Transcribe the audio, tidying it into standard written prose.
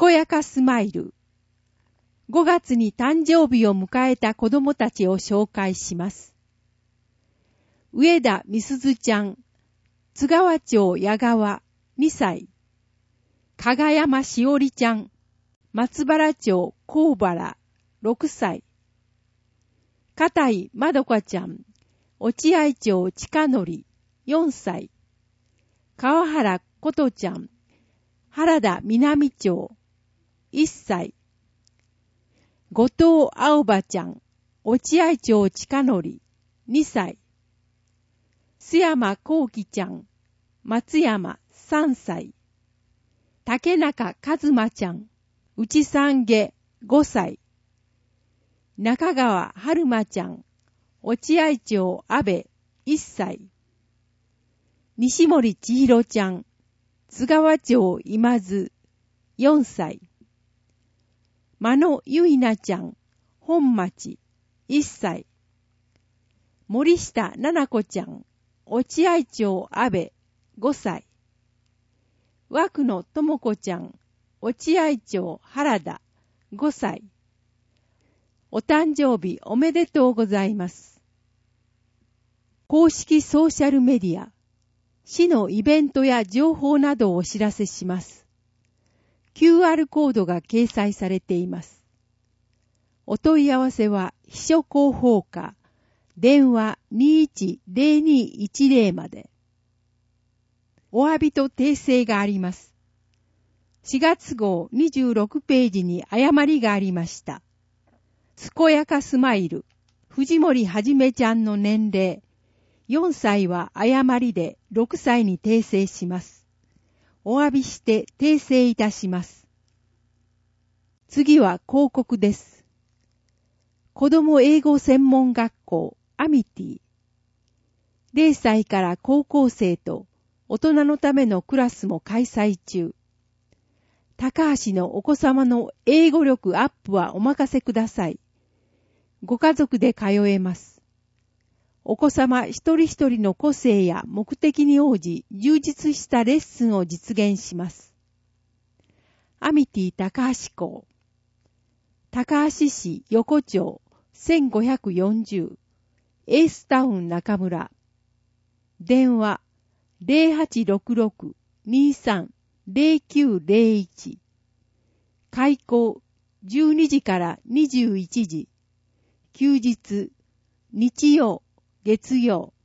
こやかスマイル。5月に誕生日を迎えた子供たちを紹介します。上田みすずちゃん、津川町矢川2歳。加賀山しおりちゃん、松原町高原6歳。片井まどかちゃん、落合町近則4歳。川原ことちゃん、原田南町1歳。後藤青葉ちゃん、落合町近則2歳。須山幸喜ちゃん、松山3歳。竹中和馬ちゃん、内三下5歳。中川春馬ちゃん、落合町阿部1歳。西森千尋ちゃん、津川町今津4歳。間野ゆいなちゃん、本町1歳。森下奈々子ちゃん、落合町阿部5歳。枠野智子ちゃん、落合町原田5歳。お誕生日おめでとうございます。公式ソーシャルメディア、市のイベントや情報などをお知らせします。QR コードが掲載されています。お問い合わせは秘書広報課、電話 210210 まで。お詫びと訂正があります。4月号26ページに誤りがありました。すこやかスマイル、藤森はじめちゃんの年齢、4歳は誤りで6歳に訂正します。お詫びして訂正いたします。次は広告です。子供英語専門学校アミティ。0歳から高校生と大人のためのクラスも開催中。高橋のお子様の英語力アップはお任せください。ご家族で通えます。お子様一人一人の個性や目的に応じ充実したレッスンを実現します。アミティ高橋校。高橋市横丁1540エースタウン中村。電話 0866-23-0901。開校12時から21時。休日、日曜、月曜。